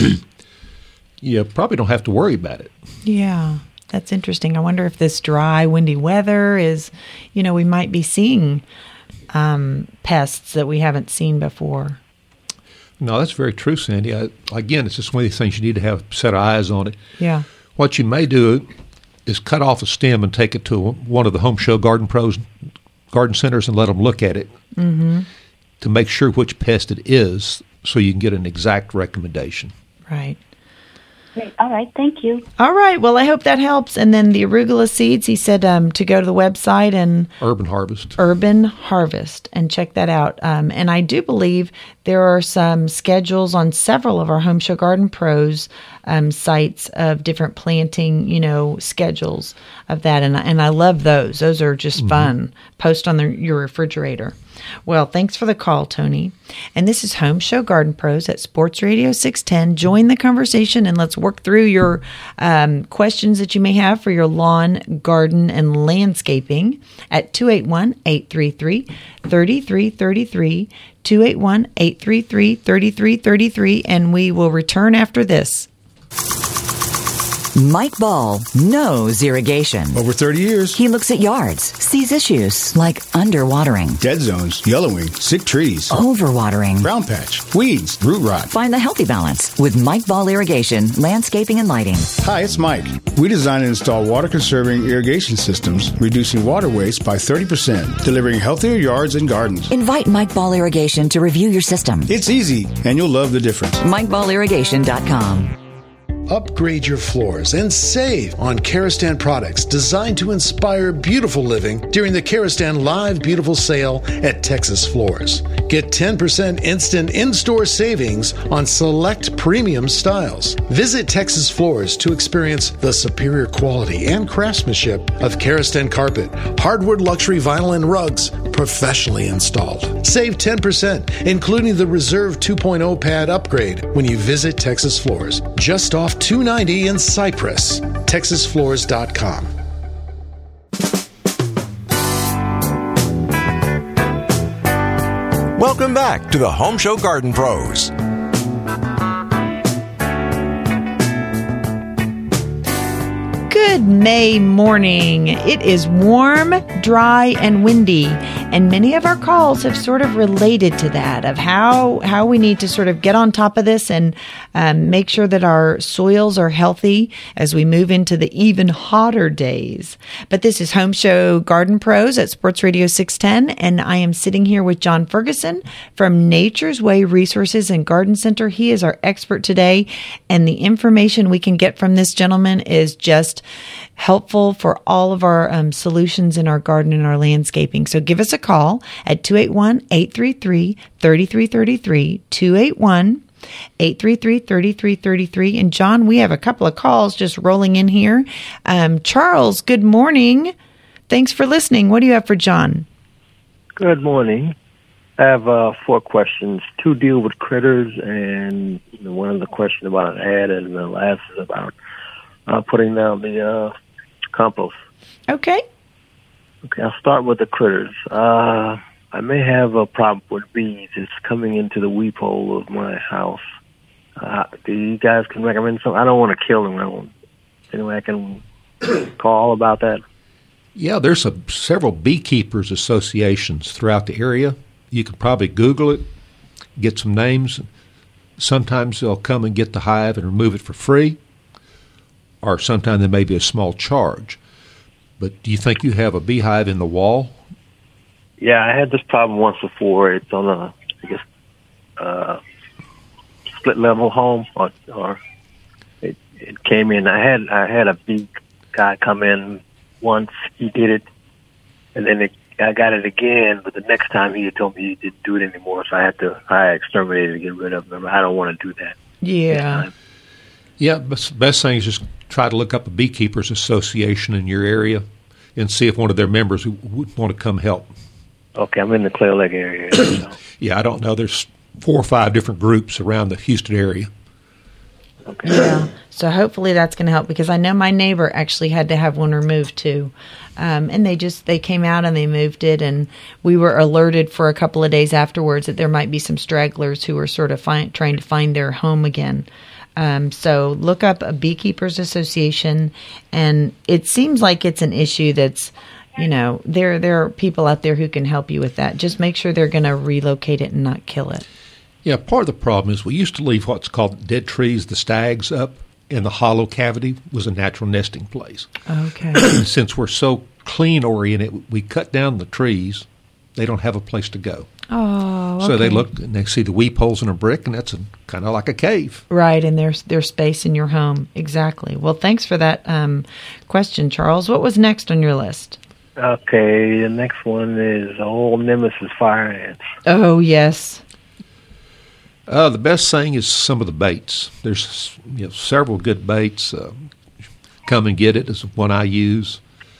you probably don't have to worry about it. Yeah, that's interesting. I wonder if this dry, windy weather is, you know, we might be seeing um, pests that we haven't seen before. No, that's very true, Sandy. I, again, it's just one of these things you need to have a set of eyes on it. Yeah. What you may do is cut off a stem and take it to one of the Home Show Garden Pros garden centers and let them look at it Mm-hmm. to make sure which pest it is so you can get an exact recommendation. Right. Great. All right. Thank you. All right. Well, I hope that helps. And then the arugula seeds, he said um, to go to the website and Urban Harvest. Urban Harvest and check that out. Um, and I do believe there are some schedules on several of our Home Show Garden Pros um, sites of different planting, you know, schedules of that. And, and I love those. Those are just Mm-hmm. fun. Post on the, your refrigerator. Well, thanks for the call, Tony. And this is Home Show Garden Pros at Sports Radio six ten. Join the conversation and let's work through your um, questions that you may have for your lawn, garden, and landscaping at two eight one, eight three three, three three three three, two eight one, eight three three, three three three three, and we will return after this. Mike Ball knows irrigation. Over thirty years. He looks at yards, sees issues like underwatering, Dead zones, yellowing, sick trees, overwatering, brown patch, weeds, root rot. Find the healthy balance with Mike Ball Irrigation, Landscaping and Lighting. Hi, it's Mike. We design and install water-conserving irrigation systems, reducing water waste by thirty percent, delivering healthier yards and gardens. Invite Mike Ball Irrigation to review your system. It's easy, and you'll love the difference. Mike Ball Irrigation dot com. Upgrade your floors and save on Karastan products designed to inspire beautiful living during the Karastan Live Beautiful Sale at Texas Floors. Get ten percent instant in-store savings on select premium styles. Visit Texas Floors to experience the superior quality and craftsmanship of Karastan carpet, hardwood luxury vinyl, and rugs professionally installed. Save ten percent, including the Reserve two point oh pad upgrade when you visit Texas Floors, just off two ninety in Cypress. Texas Floors dot com. Welcome back to the Home Show Garden Pros. Good May morning. It is warm, dry, and windy, and many of our calls have sort of related to that, of how how we need to sort of get on top of this and um, make sure that our soils are healthy as we move into the even hotter days. But this is Home Show Garden Pros at Sports Radio six ten, and I am sitting here with John Ferguson from Nature's Way Resources and Garden Center. He is our expert today, and the information we can get from this gentleman is just helpful for all of our um, solutions in our garden and our landscaping. So give us a call at two eight one, eight three three, three three three three, two eight one, eight three three, three three three three. And John, we have a couple of calls just rolling in here. Um, Charles, good morning. Thanks for listening. What do you have for John? Good morning. I have uh, four questions. Two deal with critters, and you know, one of the questions about an ad, and the last is about uh, putting down the uh, compost. Okay. Okay, I'll start with the critters. Uh, I may have a problem with bees. It's coming into the weep hole of my house. Uh, do you guys can recommend something? I don't want to kill them. I don't. Anyway, I can call about that. Yeah, there's a, several beekeepers associations throughout the area. You can probably Google it, get some names. Sometimes they'll come and get the hive and remove it for free, or sometimes there may be a small charge. But do you think you have a beehive in the wall? Yeah, I had this problem once before. It's on a, I guess, uh, split level home, or, or it, it came in. I had I had a bee guy come in once. He did it, and then it, I got it again. But the next time he had told me he didn't do it anymore, so I had to I exterminated to get rid of them. I don't want to do that. Yeah. Yeah, the best thing is just try to look up a beekeepers association in your area and see if one of their members would want to come help. Okay, I'm in the Clear Lake area. So. Yeah, I don't know. There's four or five different groups around the Houston area. Okay. Yeah. So hopefully that's going to help, because I know my neighbor actually had to have one removed too. Um, and they just, they came out and they moved it, and we were alerted for a couple of days afterwards that there might be some stragglers who were sort of find, trying to find their home again. Um, so look up a Beekeepers Association, and it seems like it's an issue that's, you know, there there are people out there who can help you with that. Just make sure they're going to relocate it and not kill it. Yeah, part of the problem is we used to leave what's called dead trees, the stags, up in the hollow cavity was a natural nesting place. Okay. And since we're so clean oriented, we cut down the trees. They don't have a place to go. Oh, okay. So they look and they see the weep holes in a brick, and that's kind of like a cave. Right, and there's there's space in your home. Exactly. Well, thanks for that um, question, Charles. What was next on your list? Okay, the next one is old nemesis fire ants. Oh, yes. Uh, the best thing is some of the baits. There's you know, several good baits. Uh, Come and Get It is one I use.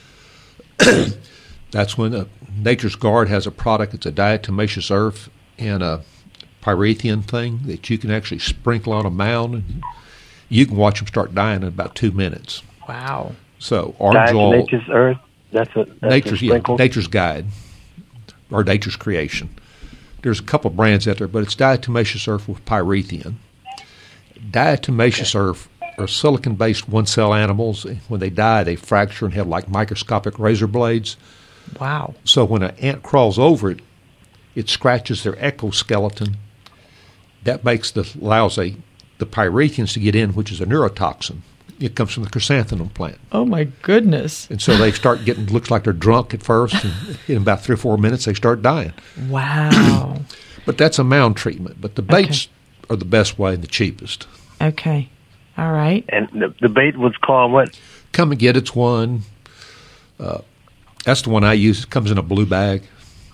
That's when uh, Nature's Guard has a product. It's a diatomaceous earth and a pyrethian thing that you can actually sprinkle on a mound, and you can watch them start dying in about two minutes. Wow. So orange oil. Nature's Earth? That's a, that's Nature's, a yeah, sprinkle? Nature's Guide or Nature's Creation. There's a couple brands out there, but it's diatomaceous earth with pyrethian. Diatomaceous okay. earth are silicon-based one-cell animals. When they die, they fracture and have like microscopic razor blades. Wow. So when an ant crawls over it, it scratches their exoskeleton. That makes the allows a, the pyrethians to get in, which is a neurotoxin. It comes from the chrysanthemum plant. Oh, my goodness. And so they start getting, looks like they're drunk at first, and in about three or four minutes they start dying. Wow. But that's a mound treatment. But the baits okay. are the best way and the cheapest. Okay. All right. And the, the bait was called what? Come and Get It's one. Uh, that's the one I use. It comes in a blue bag.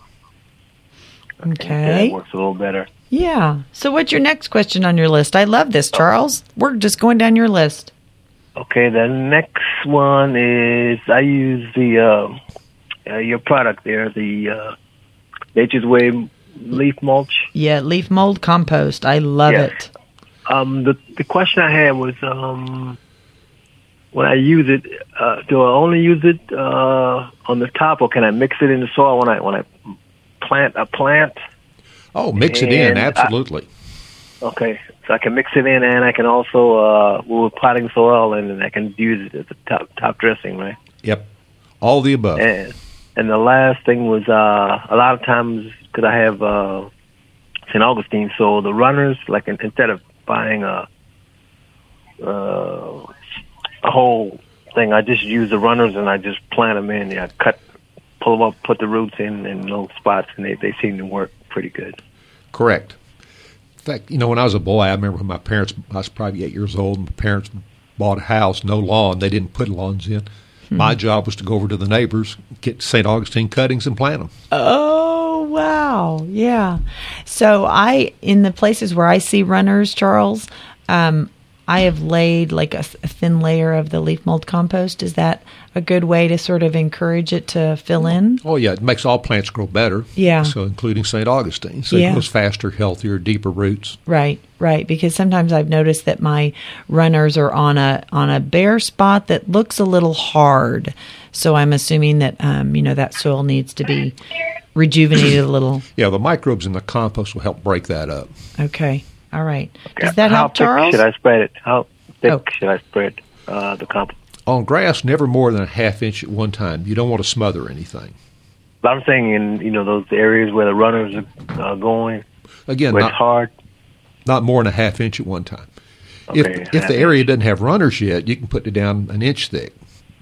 Okay. That works a little better. Yeah. So what's your next question on your list? I love this, Charles. We're just going down your list. Okay, the next one is I use the uh, uh, your product there, the uh, Nature's Way leaf mulch. Yeah, leaf mold compost. I love yes. it. Um, the the question I had was um, when I use it, uh, do I only use it uh, on the top, or can I mix it in the soil when I when I plant a plant? Oh, mix it in, absolutely. I, okay, so I can mix it in, and I can also uh, with potting soil, and then I can use it as a top top dressing, right? Yep, all the above. And, and the last thing was uh, a lot of times because I have uh, Saint Augustine, so the runners, like in, instead of buying a uh, a whole thing, I just use the runners and I just plant them in. I cut, pull them up, put the roots in in little spots, and they they seem to work pretty good. Correct. In fact, you know, when I was a boy, I remember when my parents, I was probably eight years old, and my parents bought a house, no lawn. They didn't put lawns in. Hmm. My job was to go over to the neighbors, get Saint Augustine cuttings, and plant them. Oh, wow. Yeah. So I, in the places where I see runners, Charles, um, I have laid like a, a thin layer of the leaf mold compost. Is that a good way to sort of encourage it to fill in? Oh, yeah. It makes all plants grow better. Yeah. So including Saint Augustine. So yeah. it grows faster, healthier, deeper roots. Right, right. Because sometimes I've noticed that my runners are on a on a bare spot that looks a little hard. So I'm assuming that, um, you know, that soil needs to be rejuvenated a little. Yeah, the microbes in the compost will help break that up. Okay. All right. Okay. Does that How help, Charles? How thick should I spread it? How thick oh. should I spread uh, the compost? On grass, never more than a half inch at one time. You don't want to smother anything. But I'm saying in you know those areas where the runners are uh, going, again, where not, it's hard. Not more than a half inch at one time. Okay, if if the area doesn't have runners yet, you can put it down an inch thick.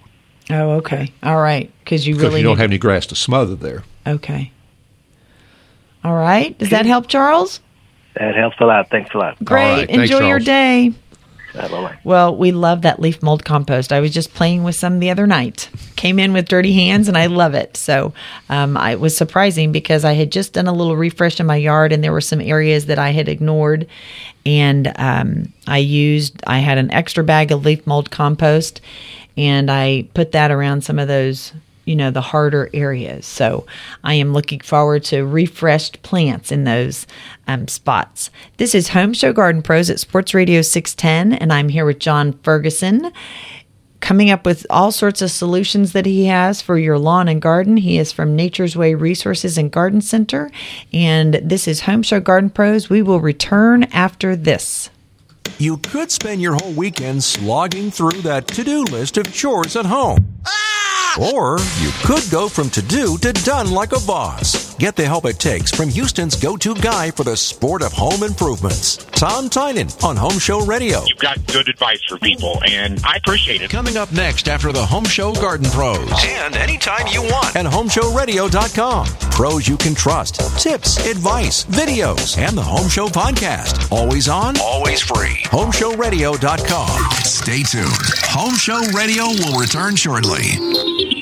Oh, okay. All right. Because you Because really you don't need- have any grass to smother there. Okay. All right. Does that help, Charles? That helps a lot. Thanks a lot. Great. right. Thanks, Enjoy your Charles. day. Bye-bye. Well, we love that leaf mold compost. I was just playing with some the other night. Came in with dirty hands, and I love it. So um, I, it was surprising because I had just done a little refresh in my yard, and there were some areas that I had ignored. And um, I used, I had an extra bag of leaf mold compost, and I put that around some of those, you know, the harder areas. So I am looking forward to refreshed plants in those um, spots. This is Home Show Garden Pros at Sports Radio six ten, and I'm here with John Ferguson, coming up with all sorts of solutions that he has for your lawn and garden. He is from Nature's Way Resources and Garden Center, and this is Home Show Garden Pros. We will return after this. You could spend your whole weekend slogging through that to-do list of chores at home. Or you could go from to-do to done like a boss. Get the help it takes from Houston's go-to guy for the sport of home improvements, Tom Tynan on Home Show Radio. You've got good advice for people, and I appreciate it. Coming up next after the Home Show Garden Pros. And anytime you want at home show radio dot com. Pros you can trust, tips, advice, videos, and the Home Show podcast. Always on, always free. home show radio dot com. Stay tuned. Home Show Radio will return shortly.